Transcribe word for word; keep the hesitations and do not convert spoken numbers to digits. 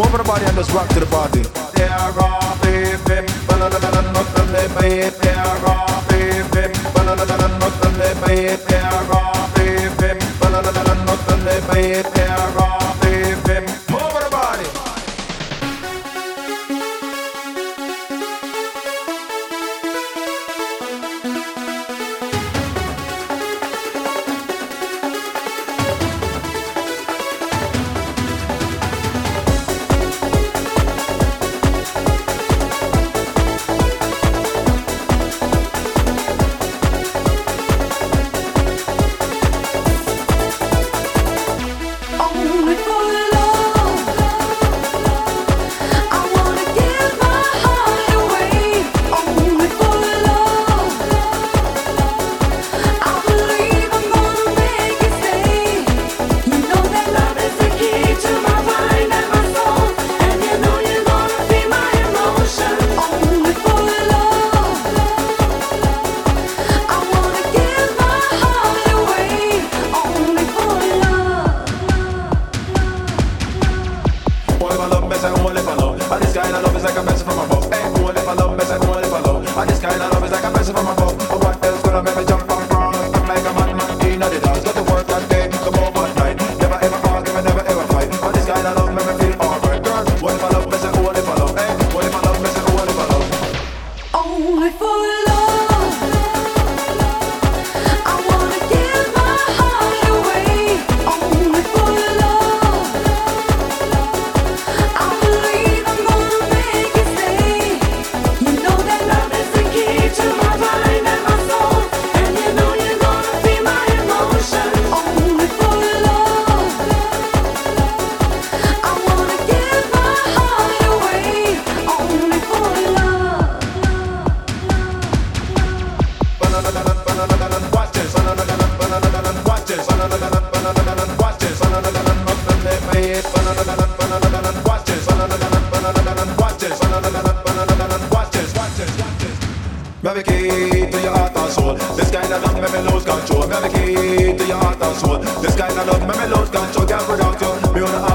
Move the body and just rock to the party. They are rocking, nothing they pay. They are rocking, nothing they pay. They are rocking, nothing they pay. They are rocking. Move the body. Maybe key to your heart and soul. This kind of love make me lose control. Maybe key to your heart and soul. This kind of love make me lose control. Can't without you. Me on the